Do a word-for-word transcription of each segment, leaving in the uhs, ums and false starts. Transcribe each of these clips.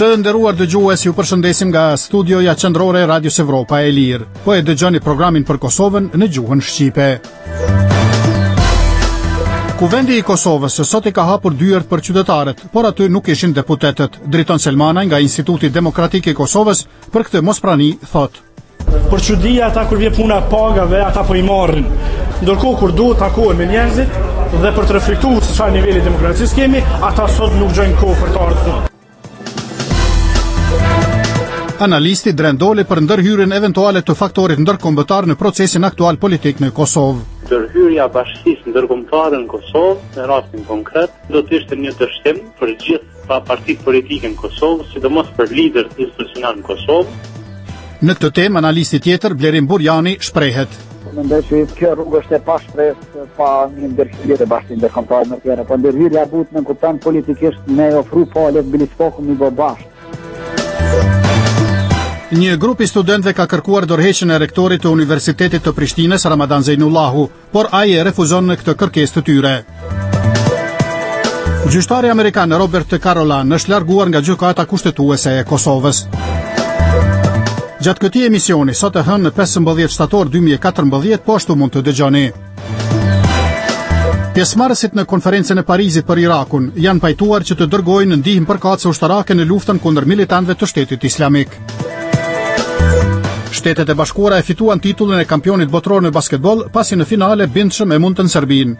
Të nderuar dëgjues, ju përshëndesim nga studioja qendrore e Radios Evropa e Lirë. Po e dëgjoni programin për Kosovën në gjuhën shqipe. Kuvendi i Kosovës sot i ka hapur dyert për qytetarët, por aty nuk ishin deputetët. Driton Selmana nga Instituti Demokratik i Kosovës për këtë mosprani thotë: Për çudia ata kur vje puna pagave, ata po i marrin. Ndërkohë kur duhet takohen me njerëzit dhe për të reflektuar se çfarë niveli demokracisë kemi, ata sot nuk gjojnë kohë për të ardhur. Analisti drendoli për ndërhyrjen eventuale të faktorit ndërkombëtar në procesin aktual politik në Kosovë. Ndërhyrja e bashkisë ndërkombëtare në Kosovë, në rastin konkret, do të ishte një dështim për gjithë partitë politike në Kosovë, sidomos për liderët institucional në Kosovë. Në këtë temë, analisti tjetër, Blerim Burjani, shprehet: Mendoj se kjo rrugë është e pa shpresë, pa një ndërhyrje të bashkisë ndërkombëtare në tjera, po ndërhyrja duhet në kupton politikisht me ofru palë bilisfoku me bashkë. Një grup i studentëve ka kërkuar dorëheqjen e rektorit të Universitetit të Prishtinës, Ramadan Zejnullahu, por ai e refuzon në këtë kërkesë të tyre. Gjyqtari amerikan Robert Carolan është larguar nga gjykata kushtetuese e Kosovës. Gjatë këtij emisioni, sot e hënë në pesëmbëdhjetë shtator dy mijë e katërmbëdhjetë, po ashtu mund të dëgjoni. Pjesëmarrësit në konferencën e Parizit për Irakun janë pajtuar që të dërgojnë ndihmë përkatëse ushtarake në luftën kundër militantëve të Shtetit Islamik. Shtetet e Bashkuara e fituan titullin e kampionit botror në basketbol pasi në finale bindshëm e mundën Serbin.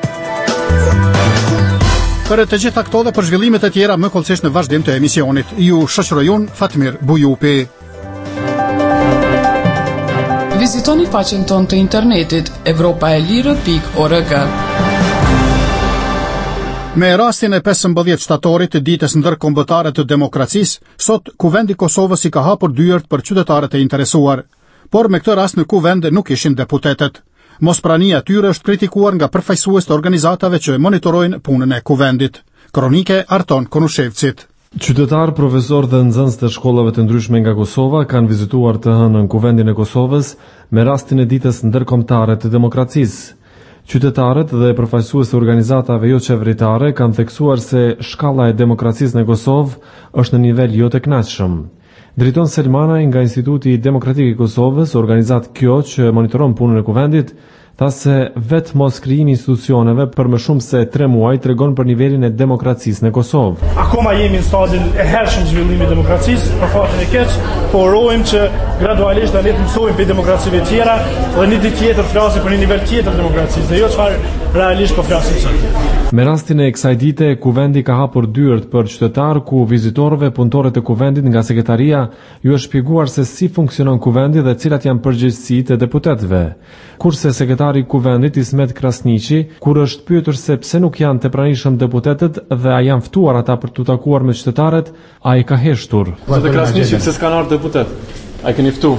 Për të gjitha këto dhe për zhvillimet e tjera më kollësisht në vazhdim të emisionit, ju shoqëroj unë Fatmir Bujupi. Vizitoni faqen tonë të internetit evropaelire pikë org. Me rastin e pesëmbëdhjetë shtatorit të ditës ndërkombëtare të demokracisë, sot Kuvendi i Kosovës i ka hapur dyert për qytetarët e interesuar. Por me këtë rast në kuvend nuk ishin deputetët. Mosprania e tyre është kritikuar nga përfaqësues të organizatave që monitorojnë punën e kuvendit. Kronike Arton Konushevcit. Qytetar, profesor dhe nxënës të shkollave të ndryshme nga Kosova kanë vizituar të hënën Kuvendin e Kosovës me rastin e ditës ndërkombëtare të demokracisë. Qytetarët dhe përfaqësues të organizatave jo qeveritare kanë theksuar se shkalla e demokracisë në Kosovë është në nivel jo të kënaqshëm. Driton Selmana nga Instituti Demokratik i Kosovës, organizat kjo që monitoron punën e kuvendit, tha se vetë mos krijimi i institucioneve për më shumë se tre muaj tregon për nivelin e demokracisë në Kosovë. Akoma jemi në stadin e hershëm të zhvillimit të demokracisë, për fatin e keq, po urojmë që gradualisht të le të mësojmë për demokracive tjera dhe një ditë tjetër flasim për një nivel tjetër të demokracisë, dhe jo çfarë realisht po flasim sot. Me rastin e kësaj dite, kuvendi ka hapur dyert për qytetar ku vizitorëve, punëtorët e kuvendit nga sekretaria ju është shpjeguar se si funksionon kuvendi dhe cilat janë përgjegjësitë e deputetëve. Kurse sekretari i kuvendit Ismet Krasniqi, kur është pyetur se pse nuk janë të pranishëm deputetët dhe a janë ftuar ata për të takuar me qytetarët, ai ka heshtur. Zoti Krasniqi, pse s'kan ardhur deputet? Ai keni ftuar?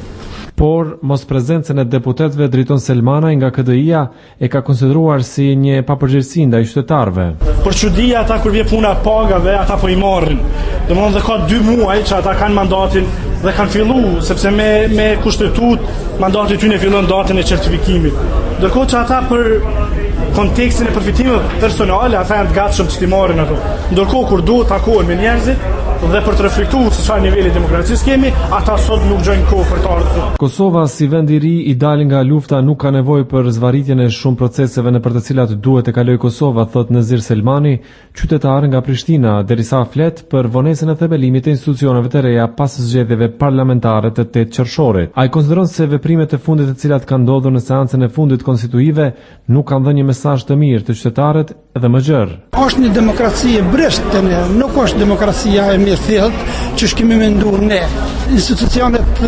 Por mos prezencën e deputetëve Driton Selmana nga K D I-a e ka konsideruar si një papërgjegjësi ndaj qytetarëve. Për çudia ata kur vje puna pagave, ata po i marrin. Domthonë dhe ka dy muaj që ata kanë mandatin dhe kanë filluar, sepse me me kushtetut mandati i tyre fillon datën e certifikimit. Ndërkohë që ata për kontekstin e përfitimeve personale ata janë të gatshëm të marrin ato. Ndërkohë kur duhet takohen me njerëzit dhe për të reflektuar se çfarë niveli demokracisë kemi, ata sot nuk gjojnë kohë për të ardhur. Kosova si vend i ri i dalë nga lufta nuk ka nevojë për zvarritjen e shumë proceseve në për të cilat duhet të kalojë Kosova, thot Nezir Selmani, qytetar nga Prishtina, derisa flet për vonesën e themelimit të institucioneve të reja pas zgjedhjeve parlamentare të tetë qershorit. Ai konsideron se veprimet e fundit të cilat kanë ndodhur në seancën e fundit konstituive nuk kanë dhënë një mesazh të mirë të qytetarët dhe më gjerë. Është një demokraci e breshtë, nuk është demokracia e mirë thellë që shkemi menduar ne. Institucionet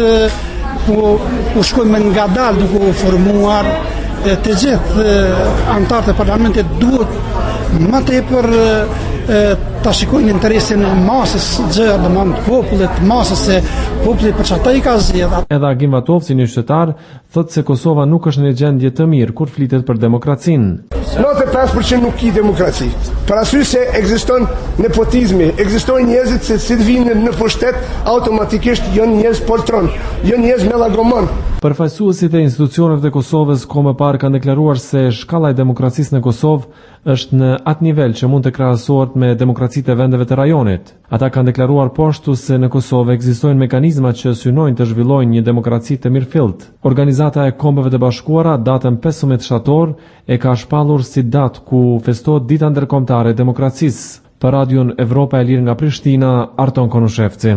u, u shkojnë nga dalë duke u formuar, të gjithë anëtarët e parlamentit duhet më tepër ta shikojnë interesin e masës gjërë dhe të popullit, masës e popullit për që ata i ka zgjedhur. Edhe Agim Vatovci, një qytetar, thotë se Kosova nuk është në një gjendje të mirë kur flitet për demokracinë. nëntëdhjetë e pesë përqind nuk ki demokraci. Për arsye se ekziston nepotizmi, ekzistojnë njerëzit se si të vinë në pushtet automatikisht janë njerëz poltron, janë njerëz mellagomon. Përfaqësuesit e institucioneve të Kosovës kohë më parë kanë deklaruar se shkalla e demokracisë në Kosovë është në atë nivel që mund të krahasohet me demokracitë e vendeve të rajonit. Ata kanë deklaruar po ashtu se në Kosovë ekzistojnë mekanizma që synojnë të zhvillojnë një demokraci të mirëfillt. Organizata e Kombeve të Bashkuara datën pesëmbëdhjetë shtator e ka shpallur si datë ku festohet Dita Ndërkombëtare e Demokracisë. Për Radion Evropa e Lirë nga Prishtina, Arton Konushevci.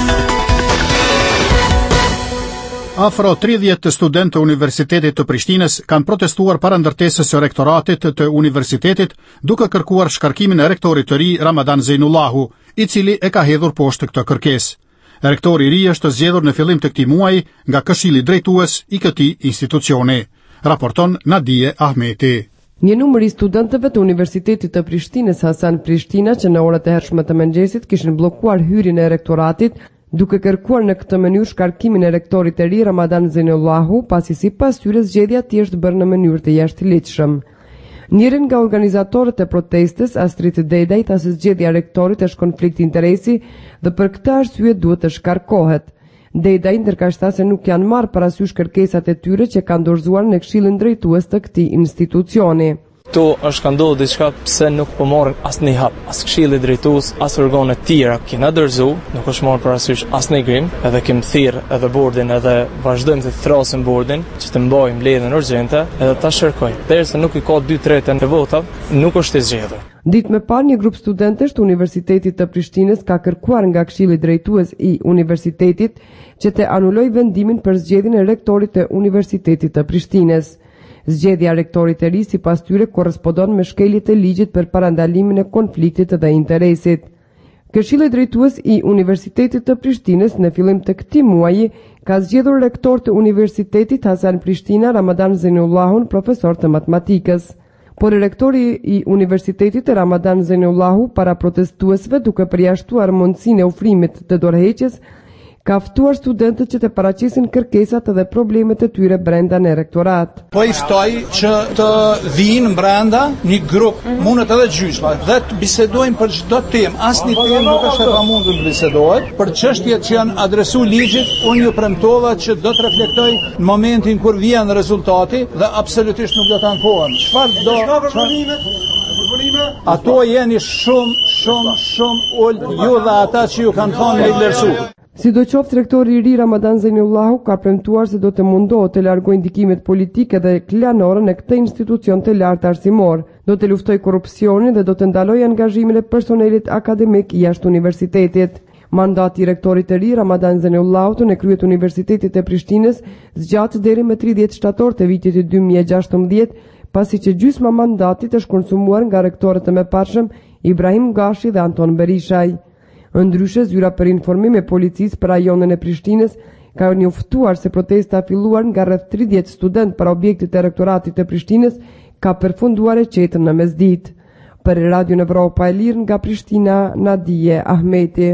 Afro tridhjetë studentë të Universitetit të Prishtinës kanë protestuar para ndërtesës së rektoratit të universitetit duke kërkuar shkarkimin e rektorit të ri Ramadan Zeinullahu, i cili e ka hedhur poshtë këtë kërkesë. Rektori i ri është zgjedhur në fillim të këtij muaji nga Këshilli Drejtues i këtij institucioni. Raporton Nadije Ahmeti. Një numër i studentëve të Universitetit të Prishtinës Hasan Prishtina që në orët e hershme të mëngjesit kishin bllokuar hyrjen e rektoratit duke kërkuar në këtë mënyrë shkarkimin e rektorit të ri Ramadan Zeinullahu, pasi sipas tyre zgjedhja e tij është bërë në mënyrë të jashtëligjshëm. Njërin nga organizatorët e protestës, Astrid Dedaj, tha se zgjedhja e rektorit është konflikt interesi dhe për këtë arsye duhet të shkarkohet. Dedaj ndërkaq se nuk janë marrë parasysh kërkesat e tyre që kanë dorëzuar në Këshillin Drejtues të këtij institucioni. Ktu është ka ndodhur diçka pse nuk po morën asnjë hap, as Këshilli Drejtues, as organet tjera kena dorëzu, nuk është marrë parasysh asnjë grim, edhe kem thirr edhe bordin edhe vazhdojmë të thrasim bordin që të mbajmë mbledhjen urgjente edhe ta shërkojmë. Derisa nuk i ka dy tretën e votat, nuk është i zgjedhur. Ditë më parë, një grup studentësh të Universitetit të Prishtinës ka kërkuar nga Këshilli Drejtues i Universitetit që të anulojë vendimin për zgjedhjen e rektorit të Universitetit të Prishtinës. Zgjedhja e rektorit të ri sipas tyre korrespondon me shkeljet e ligjit për parandalimin e konfliktit dhe interesit. Këshilli Drejtues i Universitetit të Prishtinës në fillim të këtij muaji ka zgjedhur rektor të Universitetit Hasan Prishtina Ramadan Zeinullahu, profesor të matematikës. Por rektori i Universitetit Ramadan Zeinullahu para protestuesve duke përjashtuar mundësinë e ofrimit të dorëheqjes, ka ftuar studentët që të paraqesin kërkesat dhe problemet e tyre brenda në rektorat. Po i ftoj që të vinë brenda një grup, mundet edhe gjyqla, dhe të bisedojnë për çdo temë. Asnjë temë nuk është e pamundur të bisedohet. Për çështjet që janë adresu ligjit, unë ju premtova që do të reflektoj në momentin kur vjen rezultati dhe absolutisht nuk do të ankohem. Çfarë do? Çfarë? Ato jeni shumë, shumë, shumë ul ju dhe ata që ju kanë thonë me vlerësu. Sidoqoftë, rektori i ri Ramadan Zeinullahu ka premtuar se do të mundohet të largojë ndikimet politike dhe klanore në këtë institucion të lartë arsimor, do të luftojë korrupsionin dhe do të ndalojë angazhimin e personelit akademik jashtë universitetit. Mandati i rektorit të ri Ramadan Zeinullahu në krye të Universitetit të Prishtinës zgjat deri më tridhjetë shtator të vitit të dy mijë e gjashtëmbëdhjetë, pasi që gjysma mandatit është konsumuar nga rektorët e mëparshëm Ibrahim Gashi dhe Anton Berishaj. Ndryshe, zyra për informim e policisë për rajonin e Prishtinës ka njoftuar se protesta filluar nga rreth tridhjetë student para objektit të rektoratit të Prishtinës ka përfunduar e qetën në mesditë. Për Radion Evropa e Lirë nga Prishtina, Nadije Ahmeti.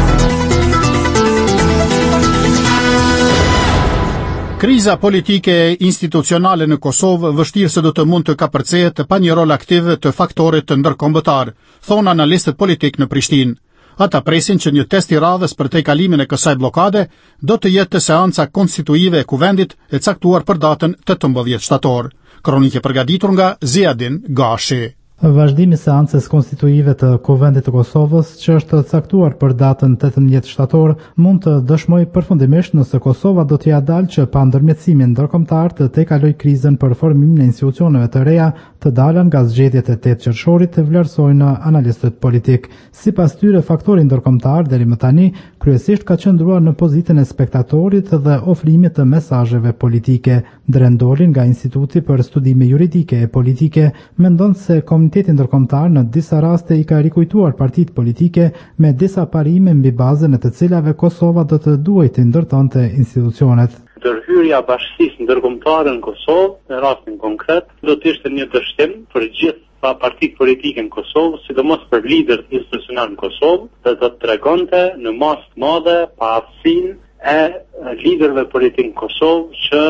Kriza politike e institucionale në Kosovë vështirë se do të mund të kapërcehet pa një rol aktiv të faktorit të ndërkombëtar, thonë analistët politik në Prishtinë. Ata presin që një test i radhës për tejkalimin e kësaj blokade do të jetë seanca konstituive e kuvendit e caktuar për datën tetëmbëdhjetë shtator. Kronikë e përgatitur nga Ziadin Gashi. Vazhdimi seancës konstituive të Kuvendit të Kosovës, që është caktuar për datën tetëmbëdhjetë shtator, mund të dëshmojë përfundimisht nëse Kosova do t'ia dalë që pa ndërmjetësimin ndërkombëtar të tejkalojë krizën për formimin e institucioneve të reja të dalën nga zgjedhjet e tetë qershorit, të vlerësojnë analistët politik. Sipas tyre, faktori ndërkombëtar deri më tani kryesisht ka qëndruar në pozitën e spektatorit dhe ofrimit të mesazheve politike. Drendoli nga Instituti për Studime Juridike e Politike mendon se Komiteti Ndërkombëtar në disa raste i ka rikujtuar partitë politike me disa parime mbi bazën e të cilave Kosova do të duhej të ndërtonte institucionet. Ndërhyrja e bashkisë ndërkombëtare në Kosovë, në rastin konkret, do të ishte një dështim për gjithë pa partitë politike në Kosovë, sidomos për liderët institucional në Kosovë, dhe do të tregonte në masë të madhe pa aftësinë e liderëve politikë në Kosovë që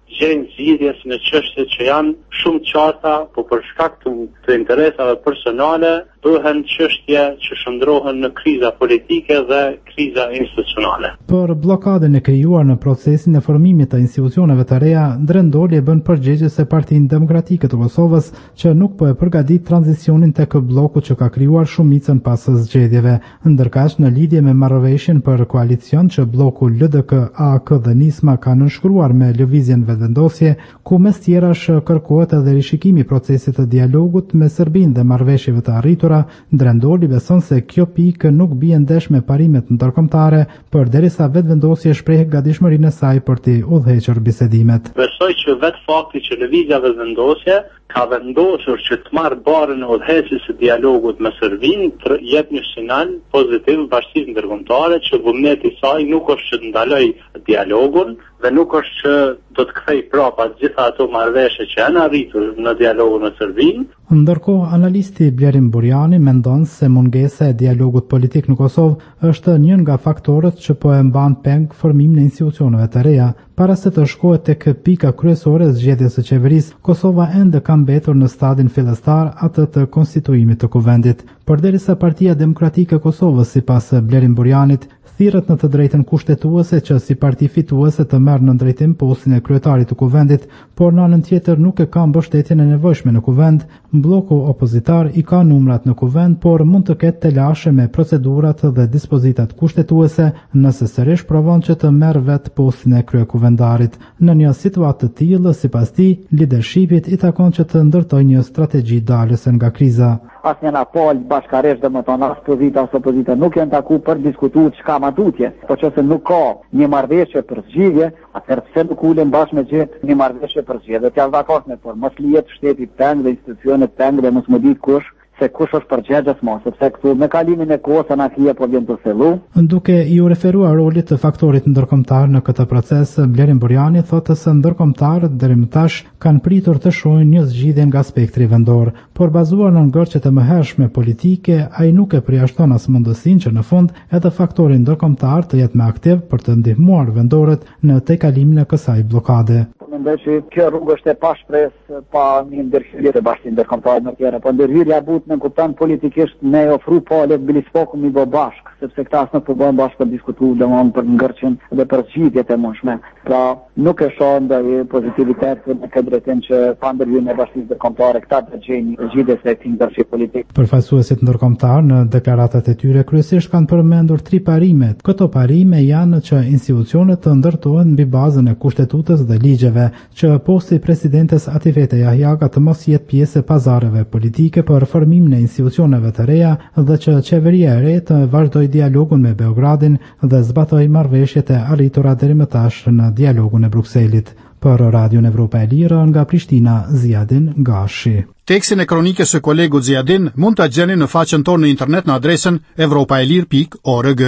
gjejnë zgjidhje në çështje që janë shumë qarta, po për shkak të, të interesave personale bëhen çështje që shndrohen në kriza politike dhe kriza institucionale. Për bllokadën e krijuar në procesin e formimit të institucioneve të reja, Drendoli e bën përgjigje se Partinë Demokratike të Kosovës që nuk po e përgatit tranzicionin tek bloku që ka krijuar shumicën pas zgjedhjeve, ndërkaq në lidhje me marrëveshjen për koalicion që bloku L D K, A K dhe Nisma ka nënshkruar me lëvizjen vetëvendosje, ku mes tjerash kërkohet edhe rishikimi i procesit të dialogut me Serbinë dhe marrëveshjeve të arritura. Drendoli beson se kjo pikë nuk bie ndesh me parimet ndërkombëtare, përderisa vetëvendosja shpreh gatishmërinë e saj për të udhëhequr bisedimet. Besoj që vetë fakti që lëvizja vetëvendosje ka vendosur që të marrë barën e udhëheqjes së dialogut me Serbinë, jep një sinjal pozitiv bashkisë ndërkombëtare që vullneti i saj nuk është që të ndaloj dialogun dhe nuk është që do të kthej prapa të gjitha ato marrëveshje që janë arritur në dialogun me Serbinë. Ndërkohë, analisti Blerim Burjani mendon se mungesa e dialogut politik në Kosovë është një nga faktorët që po e mban peng formimin e institucioneve të reja. Para se të shkohet tek pika kryesore e zgjedhjes së qeverisë, Kosova ende ka mbetur në stadin fillestar atë të konstituimit të kuvendit. Përderisa Partia Demokratike e Kosovës, sipas Blerim Burjanit, thirrët në të drejtën kushtetuese që si parti fituese të merr në drejtim postin e kryetarit të kuvendit, por në anën tjetër nuk e ka mbështetjen e nevojshme në kuvend. Bloku opozitar i ka numrat në kuvend, por mund të ketë telashe me procedurat dhe dispozitat kushtetuese nëse sërish provon që të merr vet postin e kryekuvendarit. Në një situatë të tillë, sipas tij, leadershipit i takon që të ndërtojë një strategji dalëse nga kriza. Asnjë na pol bashkëresh dhe më tonë as pozita as opozita nuk janë taku për diskutuar çka ma tutje. Po nëse nuk ka një marrëveshje për zgjidhje, atëherë pse nuk ulen bashkë me gjithë një marrëveshje për zgjidhje? Të janë dakord, por mos lihet shteti peng dhe institucionet peng dhe mos më ditë kush se kush është përgjegjës mos, sepse këtu me kalimin e kohës anarkia po vjen të thellu. Duke i u referuar rolit të faktorit ndërkombëtar në këtë proces, Blerim Burjani thotë se ndërkombëtarët deri më tash kanë pritur të shohin një zgjidhje nga spektri vendor, por bazuar në ngërçet e mëhershme politike, ai nuk e përjashton as mundësinë që në fund edhe faktori ndërkombëtar të jetë më aktiv për të ndihmuar vendorët në tejkalimin e kësaj bllokade. Mendoj që kjo rrugë është e pashpresë pa një ndërhyrje të bashkisë ndërkombëtare në tjera, po ndërhyrja but në kupton politikisht me ofru palë bilisfoku mi bë bashk, sepse këta as nuk po bëhen bashkë për diskutu domon për ngërçën dhe për zgjidhjet e mundshme. Pra nuk e shoh ndonjë pozitivitet në këtë drejtim që pa ndërhyrjen e bashkisë ndërkombëtare këta të gjejnë zgjidhje së këtij ndërhyrje politik. Përfaqësuesit ndërkombëtar në deklaratat e tyre kryesisht kanë përmendur tri parime. Këto parime janë që institucionet të ndërtohen mbi bazën e kushtetutës dhe ligjeve, që posti presidentes Atifete Jahjaga të mos jetë pjesë e pazareve politike për formimin e institucioneve të reja dhe që qeveria e re të vazhdojë dialogun me Beogradin dhe zbatojë marrëveshjet e arritura deri më tash në dialogun e Brukselit. Për Radion Evropa e Lirë nga Prishtina, Ziadin Gashi. Tekstin e kronikës së kolegu Ziadin mund ta gjeni në faqen tonë në internet në adresën evropaelir pikë org.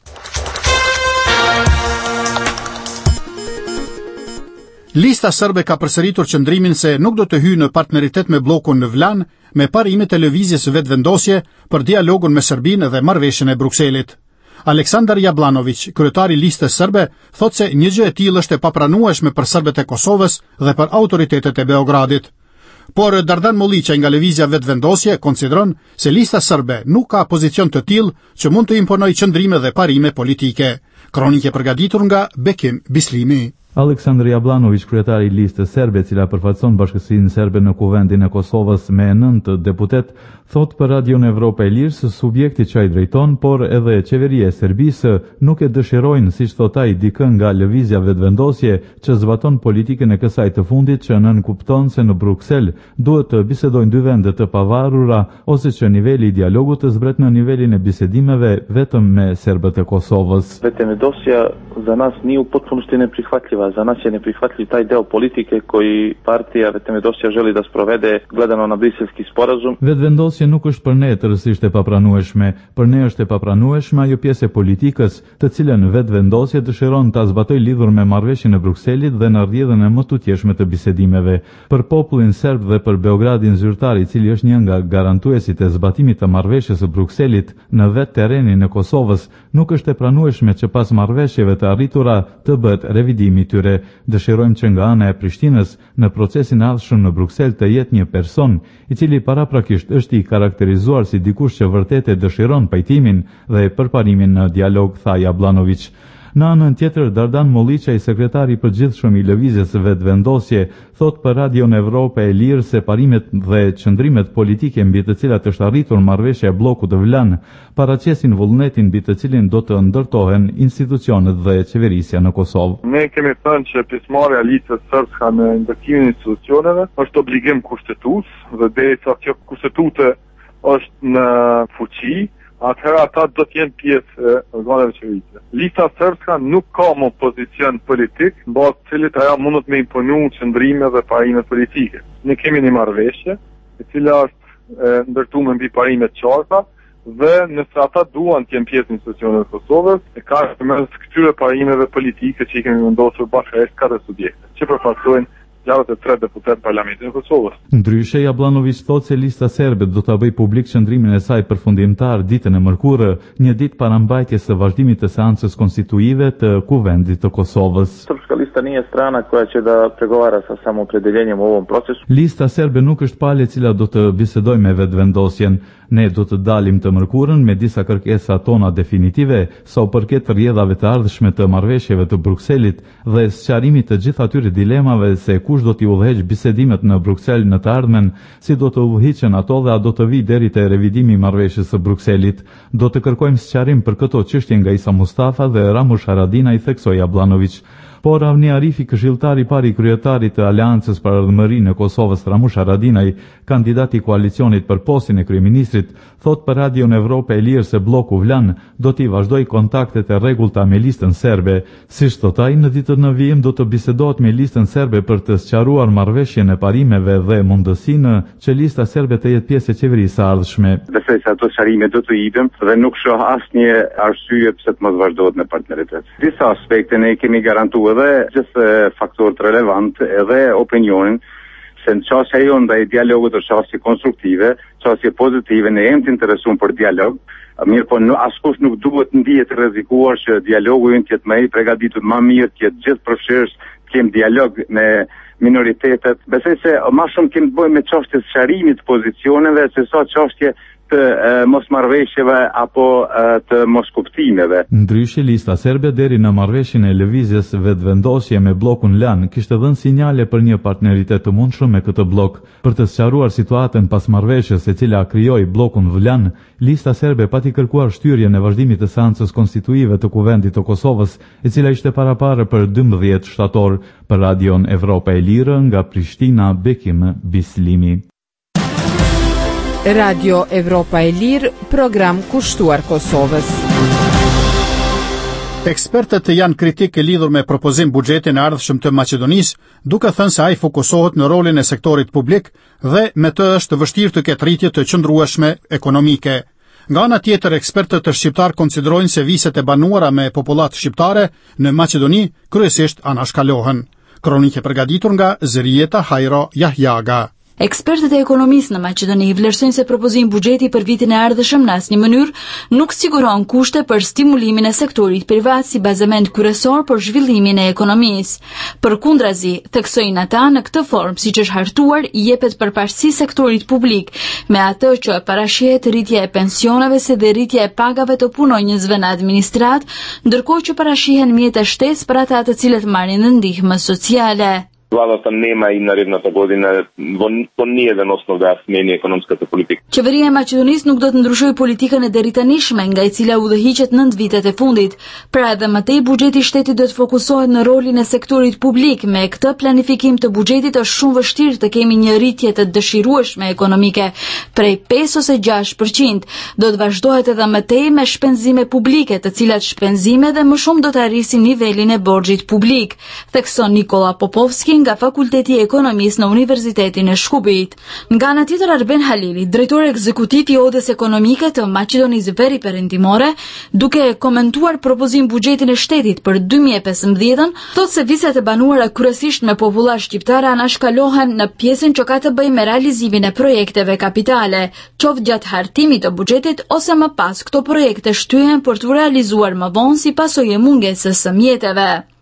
Lista serbe ka përsëritur qëndrimin se nuk do të hyjë në partneritet me bllokun në Vlan me parimet e lëvizjes vetëvendosje për dialogun me Serbinë dhe marrëveshjen e Brukselit. Aleksandar Jablanović, kryetari i listës serbe, thotë se një gjë e tillë është e papranueshme për serbët e Kosovës dhe për autoritetet e Beogradit. Por Dardan Molliçaj nga lëvizja vetëvendosje konsideron se lista serbe nuk ka pozicion të tillë që mund të imponojë qëndrime dhe parime politike. Kronikë e përgatitur nga Bekim Bislimi. Aleksandar Jablanović, kryetari i listës serbe, e cila përfaqëson bashkësinë serbe në kuvendin e Kosovës me nëntë deputet, thot për Radion Evropa e Lirë se subjekti që ai drejton, por edhe qeveria e Serbisë nuk e dëshirojnë, siç thot ai, dikë nga lëvizja vetëvendosje që zbaton politikën e kësaj të fundit, që nën kupton se në Bruksel duhet të bisedojnë dy vende të pavarura ose që niveli i dialogut të zbret në nivelin e bisedimeve vetëm me serbët e Kosovës. Vetëvendosja za nas nije u potpunosti neprihvatljiva. Za nas je neprihvatljiv taj deo politike koji partija Vetëvendosja želi da sprovede gledano na briselski sporazum. Vetëvendosja nuk është për ne tërësisht e papranueshme. Për ne është e papranueshme ajo pjesë e politikës, të cilën Vetëvendosja dëshiron ta zbatojë lidhur me marrëveshjen e Brukselit dhe në rrjedhën e më tutjeshme të bisedimeve. Për popullin serb dhe për Beogradin zyrtar, i cili është një nga garantuesit e zbatimit të marrëveshjes së Brukselit në vetë terrenin e Kosovës, nuk është e pranueshme që pas marrëveshjeve të arritura të bëhet revidimi tyre. Dëshirojmë që nga ana e Prishtinës në procesin e ardhshëm në Bruksel të jetë një person i cili paraprakisht është i karakterizuar si dikush që vërtet e dëshiron pajtimin dhe përparimin në dialog, tha Jablanović. Në anën tjetër, Dardan Molliçaj, sekretari i përgjithshëm i lëvizjes Vetvendosje, thot për Radion Evropë e Lirë se parimet dhe qëndrimet politike mbi të cilat është arritur marrëveshja e bllokut të Vlan paraqesin vullnetin mbi të cilin do të ndërtohen institucionet dhe qeverisja në Kosovë. Ne kemi thënë që pjesëmarrja e listës sërbska në ndërtimin e institucioneve është obligim kushtetues dhe derisa kjo kushtetuese është në fuqi, atëherë ata do të jenë pjesë e organeve qeverisë. Lista sërbska nuk ka më pozicion politik, mbas cilit ajo mundet me imponu qëndrime dhe parime politike. Ne kemi një marrëveshje, e cila është e, ndërtuar mbi parime të qarta, dhe nëse ata duan të jenë pjesë e institucioneve të Kosovës, e ka përmes këtyre parimeve politike që i kemi vendosur bashkërisht katër subjekte, që përfaqësojnë gjatë të tre deputet Parlamentin e Kosovës. Ndryshe, Jablanović thot se lista serbe do ta bëjë publik qëndrimin e saj përfundimtar ditën e mërkurë, një ditë para mbajtjes së vazhdimit të seancës konstituive të Kuvendit të Kosovës. Srpska lista nije strana koja će da pregovara sa samoopredjeljenjem u ovom procesu. Lista serbe nuk është palë e cila do të bisedojë me vetvendosjen. Ne do të dalim të mërkurën me disa kërkesa tona definitive sa u përket rrjedhave të ardhshme të marrëveshjeve të Brukselit dhe sqarimit të gjithë atyre dilemave se kush do t'i udhëheq bisedimet në Bruksel në të ardhmen, si do të udhëhiqen ato dhe a do të vi deri te revidimi i marrëveshjes së Brukselit. Do të kërkojmë sqarim për këto çështje nga Isa Mustafa dhe Ramush Haradinaj, theksoi Jablanović. Por Avni Arifi, këshilltari i parë i kryetarit të Aleancës për Ardhmërinë e Kosovës Ramush Haradinaj, kandidati i koalicionit për postin e kryeministrit, thot për Radion Evropë e Lirë se bloku Vlan do t'i vazhdojë kontaktet e rregullta me listën serbe. Siç thot ai, në ditët në vijim do të bisedohet me listën serbe për të sqaruar marrëveshjen e parimeve dhe mundësinë që lista serbe të jetë pjesë e qeverisë së ardhshme. Besoj se ato sqarime do të jepem dhe nuk shoh asnjë arsye pse të mos vazhdohet me partneritet. Disa aspekte ne kemi garantuar dhe gjithë faktorët relevant edhe opinionin se në qasja jo ndaj dialogut është qasje konstruktive, qasje pozitive, ne jemi të interesuar për dialog, mirë po në askush nuk duhet ndihet të rrezikuar që dialogu ynë të jetë më i përgatitur, më mirë, të jetë gjithë përfshirës, të kemi dialog me minoritetet. Besoj se më shumë kemi të bëjmë me çështje të sqarimit të pozicioneve se sa çështje të e, mos marrëveshjeve apo e, të mos kuptimeve. Ndryshe, lista serbe deri në marrëveshjen e lëvizjes vetvendosje me bllokun Lan kishte dhënë sinjale për një partneritet të mundshëm me këtë bllok. Për të sqaruar situatën pas marrëveshjes e cila krijoi bllokun Vlan, lista serbe pati kërkuar shtyrjen e vazhdimit të seancës konstituive të Kuvendit të Kosovës, e cila ishte paraparë për dymbëdhjetë shtator. Për Radion Evropa e Lirë nga Prishtina, Bekim Bislimi. Radio Evropa e Lirë, program kushtuar Kosovës. Ekspertët janë kritik e lidhur me propozim buxhetin e ardhshëm të Maqedonisë, duke thënë se ai fokusohet në rolin e sektorit publik dhe me të është vështirë të ketë rritje të qëndrueshme ekonomike. Nga ana tjetër, ekspertët shqiptar konsiderojnë se viset e banuara me popullat shqiptare në Maqedoni kryesisht anashkalohen. Kronike përgatitur nga Zërieta Hajro Jahjaga. Ekspertët e ekonomisë në Maqedoni vlerësojnë se propozimi buxheti për vitin e ardhshëm në asnjë mënyrë nuk siguron kushte për stimulimin e sektorit privat si bazament kryesor për zhvillimin e ekonomisë. Përkundrazi, theksojnë ata, në këtë formë siç është hartuar, i jepet përparësi sektorit publik, me atë që parashihet rritja e pensioneve si dhe rritja e pagave të punonjësve në administrat, ndërkohë që parashihen mjete shtesë për ata të cilët marrin ndihmë sociale. Vladата nema и наредната година во, во ниеден основ да смени економската политика. Qeveria e Maqedonisë nuk do të ndryshojë politikën e deritanishme nga e cila udhëhiqet nënt vitet e fundit. Pra edhe më tej buxheti i shtetit do të fokusohet në rolin e sektorit publik. Me këtë planifikim të buxhetit është shumë vështirë të kemi një rritje të dëshirueshme ekonomike prej pesë ose gjashtë përqind. Do të vazhdohet edhe më tej me shpenzime publike, të cilat shpenzime dhe më shumë do të arrisin nivelin e borxhit publik, thekson Nikola Popovski nga Fakulteti i Ekonomisë në Universitetin e Shkupit. Nga ana tjetër, Arben Halili, drejtori ekzekutiv i Odës Ekonomike të Maqedonisë Veriperëndimore, duke komentuar propozim buxhetin e shtetit për dy mijë e pesëmbëdhjetë, thotë se vizat e banuara kryesisht me popullar shqiptar anashkalohen në pjesën që ka të bëjë me realizimin e projekteve kapitale, qoftë gjatë hartimit të buxhetit ose më pas këto projekte shtyhen për të realizuar më vonë si pasojë e mungesës së mjeteve.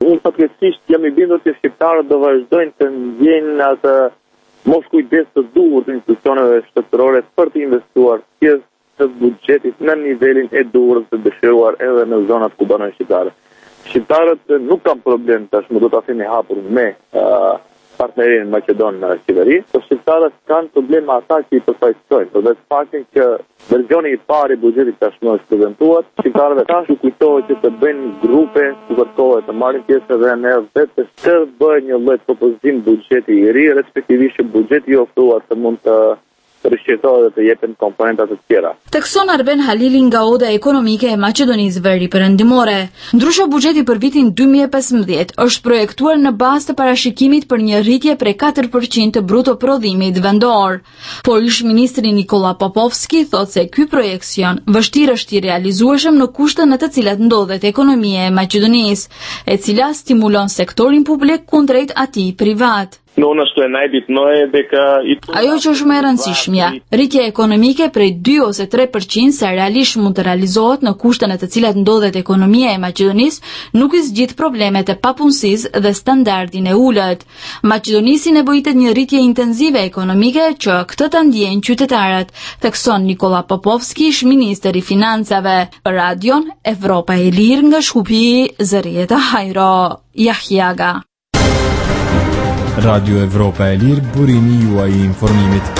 Unë fatkeqësisht jam i bindur se shqiptarët do vazhdojnë të ndjejnë atë mos kujdes të duhur të institucioneve shtetërore për të investuar pjesë të buxhetit në nivelin e duhur të dëshiruar edhe në zonat ku banojnë shqiptarët. Shqiptarët nuk kanë problem tashmë, do ta themi hapur me uh, partnerin Maqedon në qeveri, por shqiptarët kanë probleme ata që i përfaqësojnë, për vetë faktin që versioni i parë i buxhetit tashmë është prezantuar, shqiptarëve tash u kujtohet që të bëjnë grupe, të kërkohet të marrin pjesë edhe në vetë të bëjnë një lloj propozim buxheti i ri, respektivisht që buxheti i ofruar të mund të rishqetohet dhe të jepen komponentat të tjera. Tekson Arben Halili nga Oda Ekonomike e Maqedonisë Veriperëndimore. Ndryshe buxheti për vitin dy mijë e pesëmbëdhjetë është projektuar në bazë të parashikimit për një rritje prej katër përqind të bruto prodhimit vendor. Por ish ministri Nikola Popovski thotë se ky projekcion vështirë është i realizueshëm në kushtet në të cilat ndodhet ekonomia e Maqedonisë, e cila stimulon sektorin publik kundrejt atij privat. Në ono što je najbitnije je da i Ajo që është më e rëndësishmja, rritja ekonomike prej dy ose tre përqind se realisht mund të realizohet në kushtet në të cilat ndodhet ekonomia e Maqedonisë, nuk i zgjidh problemet e papunësisë dhe standardin e ulët. Maqedonisi nevojitet një rritje intenzive ekonomike që këtë ta ndjejnë qytetarët, thekson Nikola Popovski, ish ministër i financave. Për Radion Evropa e Lirë nga Shkupi, Zërieta Hajro, Jahjaga. Radio Evropa e Lirë, burimi juaj i informimit.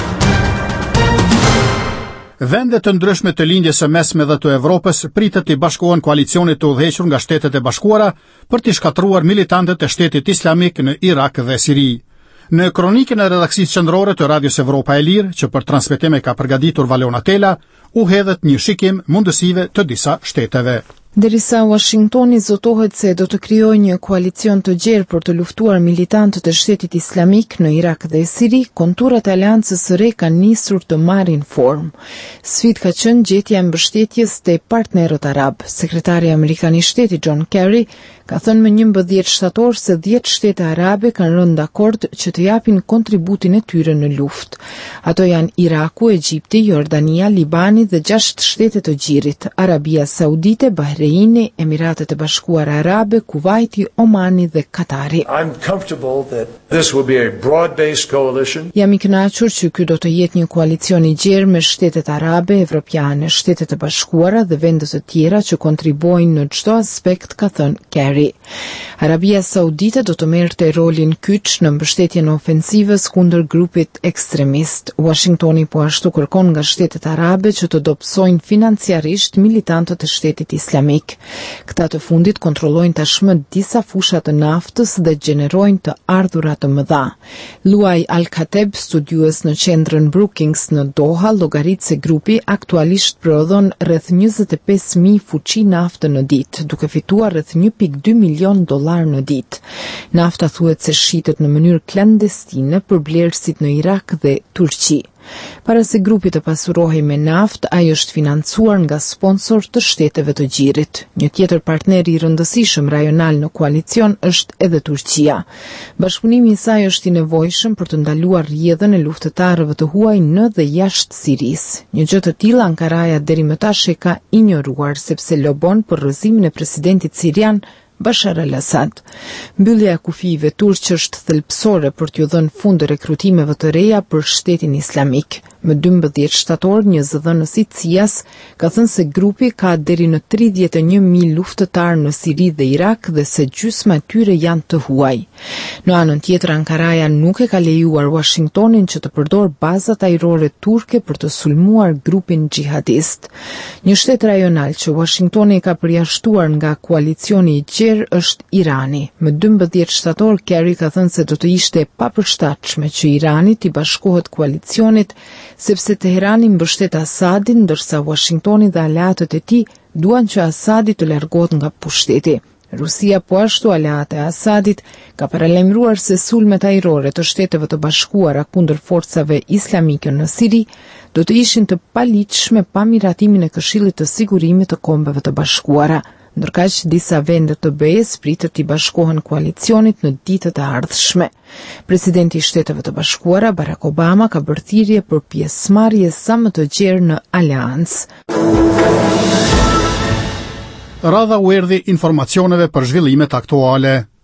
Vende të ndryshme të lindjes së mesme dhe të Evropës pritet të bashkohen koalicionit të udhëhequr nga Shtetet e Bashkuara për të shkatruar militantët e Shtetit Islamik në Irak dhe Siri. Në kronikën e redaksisë qendrore të Radios Evropa e Lirë, që për transmetim e ka përgatitur Valona Tela, u hedhet një shikim mundësive të disa shteteve. Derisa Washingtoni zotohet se do të krijojë një koalicion të gjerë për të luftuar militantët e Shtetit Islamik në Irak dhe Siri, konturat e aleancës së re kanë nisur të marrin formë. Sfidë ka qenë gjetja e mbështetjes te partnerët arab. Sekretari amerikan i Shtetit John Kerry ka thënë më njëmbëdhjetë shtator se dhjetë shtete arabe kanë rënë dakord që të japin kontributin e tyre në luftë. Ato janë Iraku, Egjipti, Jordania, Libani dhe gjashtë shtete të Gjirit, Arabia Saudite, Bahreini, Emiratet e Bashkuara Arabe, Kuwaiti, Omani dhe Katari. I'm comfortable that this will be a broad-based coalition. Jam i kënaqur që ky do të jetë një koalicion i gjerë me shtetet arabe, evropiane, shtetet e bashkuara dhe vende të tjera që kontribuojnë në çdo aspekt, ka thënë Kerry. Arabia Saudite do të merrte rolin kyç në mbështetjen e ofensivës kundër grupit ekstremist. Washingtoni po ashtu kërkon nga shtetet arabe që të dobësojnë financiarisht militantët e Shtetit Islamik. Këta të fundit kontrollojnë tashmë disa fusha të naftës dhe gjenerojnë të ardhura të mëdha. Luaj Al-Khateb, studiues në qendrën Brookings në Doha, llogarit se grupi aktualisht prodhon rreth njëzet e pesë mijë fuqi naftë në ditë, duke fituar rreth një pikë dy milion dollar në ditë. Nafta thuhet se shitet në mënyrë klandestine për blerësit në Irak dhe Turqi. Para se grupi të pasurohej me naftë, ai është financuar nga sponsor të shteteve të Gjirit. Një tjetër partner i rëndësishëm rajonal në koalicion është edhe Turqia. Bashkëpunimi i saj është i nevojshëm për të ndaluar rrjedhën e luftëtarëve të huaj në dhe jashtë Sirisë. Një gjë të tillë Ankaraja deri më tash e ka injoruar sepse lobon për rrëzimin e presidentit sirian Bashar al-Assad. Mbyllja e kufive turq është thelbësore për t'ju dhënë fund rekrutimeve të reja për Shtetin Islamik. Më dymbëdhjetë shtator, një zëdhënës i C I A-s ka thënë se grupi ka deri në tridhjetë e një mijë luftëtar në Siri dhe Irak dhe se gjysma e tyre janë të huaj. Në anën tjetër, Ankaraja nuk e ka lejuar Washingtonin që të përdor bazat ajrore turke për të sulmuar grupin xhihadist. Një shtet rajonal që Washingtoni ka përjashtuar nga koalicioni i gjerë është Irani. Më dymbëdhjetë shtator, Kerry ka thënë se do të ishte papërshtatshme që Irani t'i bashkohet koalicionit sepse Teherani mbështet Asadin, ndërsa Washingtoni dhe aleatët e tij duan që Asadi të largohet nga pushteti. Rusia, po ashtu aleate e Asadit, ka paralajmëruar se sulmet ajrore të Shteteve të Bashkuara kundër forcave islamike në Siri do të ishin të paligjshme pa miratimin e Këshillit të Sigurimit të Kombeve të Bashkuara. Ndërkaq disa vende të B E-s pritet t'i bashkohen koalicionit në ditët e ardhshme. Presidenti i Shteteve të Bashkuara, Barack Obama, ka bërë thirrje për pjesëmarrje sa më të gjerë në aleancë. Radha u erdhi informacioneve për zhvillimet aktuale.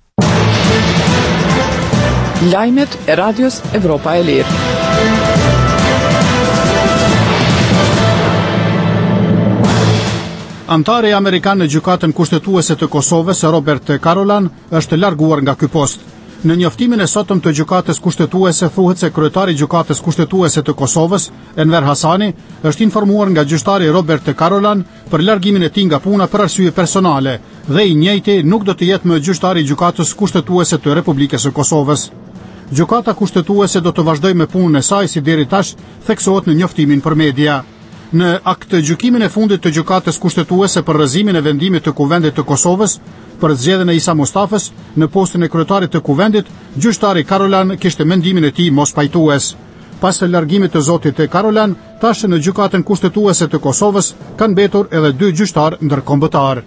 Lajmet e Radios Evropa e Lirë. Antari amerikan në gjykatën kushtetuese të Kosovës, Robert Carolan, është larguar nga ky post. Në njoftimin e sotëm të gjykatës kushtetuese thuhet se kryetari i gjykatës kushtetuese të Kosovës, Enver Hasani, është informuar nga gjyqtari Robert Carolan për largimin e tij nga puna për arsye personale dhe i njëjti nuk do të jetë më gjyqtari i gjykatës kushtetuese të Republikës së Kosovës. Gjykata kushtetuese do të vazhdojë me punën e saj si deri tash, theksohet në njoftimin për media. Në akt të gjykimin e fundit të gjykatës kushtetuese për rrëzimin e vendimit të Kuvendit të Kosovës për zgjedhjen e Isa Mustafës në postin e kryetarit të Kuvendit, gjyqtari Carolan kishte mendimin e tij mos pajtues. Pas të largimit të zotit Carolan, tash në gjykatën kushtetuese të Kosovës kanë mbetur edhe dy gjyqtarë ndërkombëtar.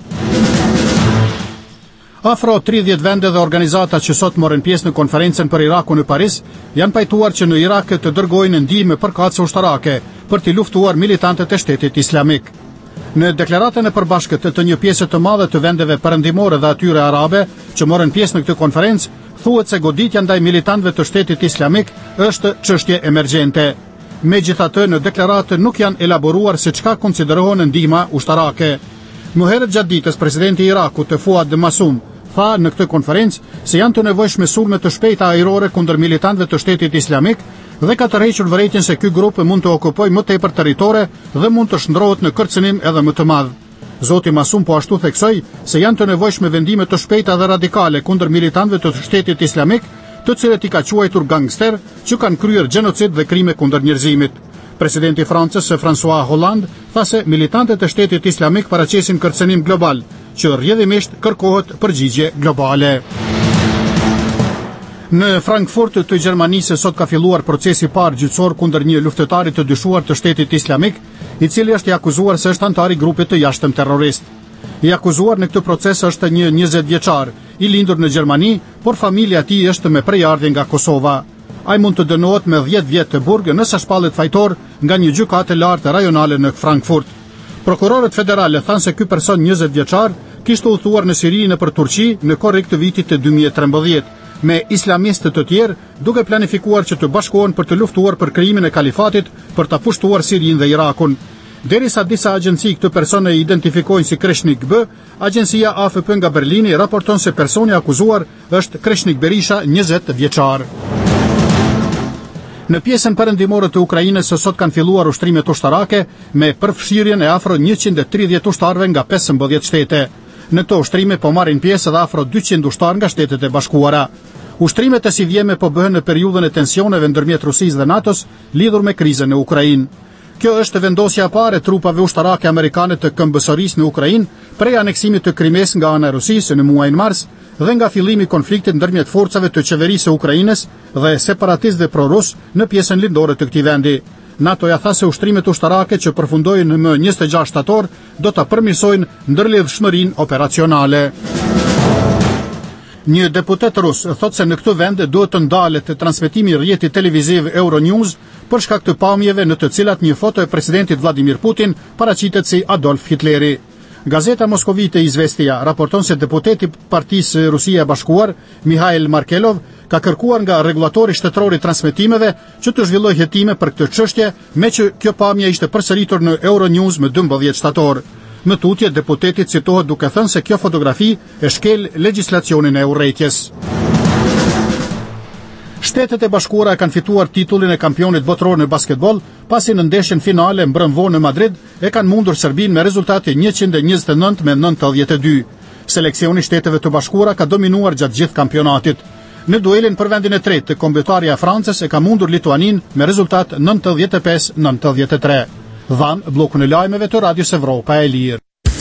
Afro tridhjetë vende dhe organizata që sot morën pjesë në konferencën për Irakun në Paris janë pajtuar që në Irak të dërgojnë ndihmë përkatëse ushtarake për të luftuar militantët e Shtetit Islamik. Në deklaratën e përbashkët të një pjesë të madhe të vendeve perëndimore dhe atyre arabe që morën pjesë në këtë konferencë, thuhet se goditja ndaj militantëve të Shtetit Islamik është çështje emergjente. Megjithatë, në deklaratë nuk janë elaboruar se çka konsiderohen ndihma ushtarake. Më herët gjatë ditës, presidenti i Irakut, Fuad Masum, tha në këtë konferencë se janë të nevojshme sulme të shpejta ajrore kundër militantëve të Shtetit Islamik dhe ka tërhequr vërejtjen se ky grup mund të okupojë më tepër territore dhe mund të shndrohet në kërcënim edhe më të madh. Zoti Masum po ashtu theksoi se janë të nevojshme vendime të shpejta dhe radikale kundër militantëve të Shtetit Islamik, të cilët i ka quajtur gangster, që kanë kryer gjenocid dhe krime kundër njerëzimit. Presidenti i Francës, François Hollande, tha se militantët e Shtetit Islamik paraqesin kërcënim global, që rrjedhimisht kërkohet përgjigje globale. Në Frankfurt të Gjermanisë sot ka filluar procesi i parë gjyqësor kundër një luftëtari të dyshuar të Shtetit Islamik, i cili është i akuzuar se është antar i grupit të jashtëm terrorist. I akuzuar në këtë proces është një njëzet vjeçar, i lindur në Gjermani, por familja e tij është me prejardhje nga Kosova. Ai mund të dënohet me dhjetë vjet të burg nëse shpallet fajtor nga një gjykatë e lartë rajonale në Frankfurt. Prokurorët federale thanë se ky person njëzet vjeçar kishte udhëtuar në Siri në për Turqi në korrik të vitit të dy mijë e trembëdhjetë me islamistë të tjerë, duke planifikuar që të bashkohen për të luftuar për krijimin e kalifatit për ta pushtuar Sirinë dhe Irakun. Derisa disa agjenci këtë person e identifikojnë si Kreshnik B, agjencia A F P nga Berlini raporton se personi akuzuar është Kreshnik Berisha, njëzet vjeçar. Në pjesën perëndimore të Ukrainës sot kanë filluar ushtrimet ushtarake me përfshirjen e afro njëqind e tridhjetë ushtarëve nga pesëmbëdhjetë shtete. Në këto ushtrime po marrin pjesë edhe afro dyqind ushtarë nga Shtetet e Bashkuara. Ushtrimet e sivjeme po bëhen në periudhën e tensioneve ndërmjet Rusisë dhe NATO-s lidhur me krizën në Ukrainë. Kjo është vendosja e parë e trupave ushtarake amerikane të këmbësorisë në Ukrainë prej aneksimit të Krimes nga ana e Rusisë në muajin mars dhe nga fillimi i konfliktit ndërmjet forcave të qeverisë së Ukrainës dhe separatistëve pro-rus në pjesën lindore të këtij vendi. NATO ja tha se ushtrimet ushtarake që përfundojnë në njëzet e gjashtë shtator do ta përmirësojnë ndërlidhshmërinë operacionale. Një deputet rus thotë se në këtë vend duhet të ndalet transmetimi i rrjetit televiziv Euronews për shkak të pamjeve në të cilat një foto e presidentit Vladimir Putin paraqitet si Adolf Hitleri. Gazeta Moskovite Izvestia raporton se deputeti i Partisë Rusia e Bashkuar, Mikhail Markelov, ka kërkuar nga rregullatori shtetëror i transmetimeve që të zhvillojë hetime për këtë çështje, me që kjo pamje ishte përsëritur në Euronews më dymbëdhjetë shtator. Më tutje, deputeti citohet duke thënë se kjo fotografi e shkel legjislacionin e urrëties. Shtetet e Bashkuara kanë fituar titullin e kampionit botror në basketbol, pasi në ndeshjen finale mbrëm vonë në Madrid e kanë mundur Serbinë me rezultate njëqind e njëzet e nëntë me nëntëdhjetë e dy. Seleksioni i Shteteve të Bashkuara ka dominuar gjatë gjithë kampionatit. Në duelin për vendin e tretë, kombëtarja e Francës e ka mundur Lituanin me rezultat nëntëdhjetë e pesë nëntëdhjetë e tre. Dhan bllokun e lajmeve të Radios Evropa e Lirë.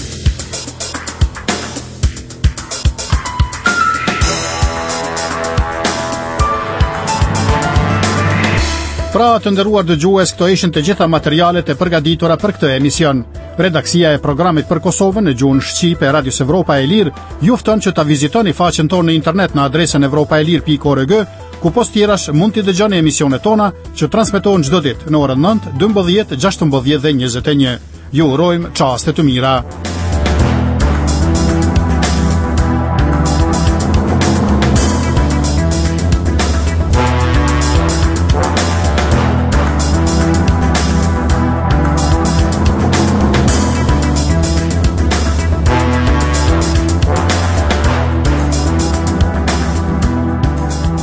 Pra të nderuar dëgjues, këto ishin të gjitha materialet e përgatitura për këtë emision. Redaksia e programit për Kosovën në gjuhën shqipe e Radios Evropa e Lirë ju fton që ta vizitoni faqen tonë në internet në adresën evropaelir pikë org, ku post tjerash mund t'i dëgjoni emisionet tona që transmetohen çdo ditë në orën nëntë, dymbëdhjetë, gjashtëmbëdhjetë dhe njëzet e një. Ju urojmë çaste të mira.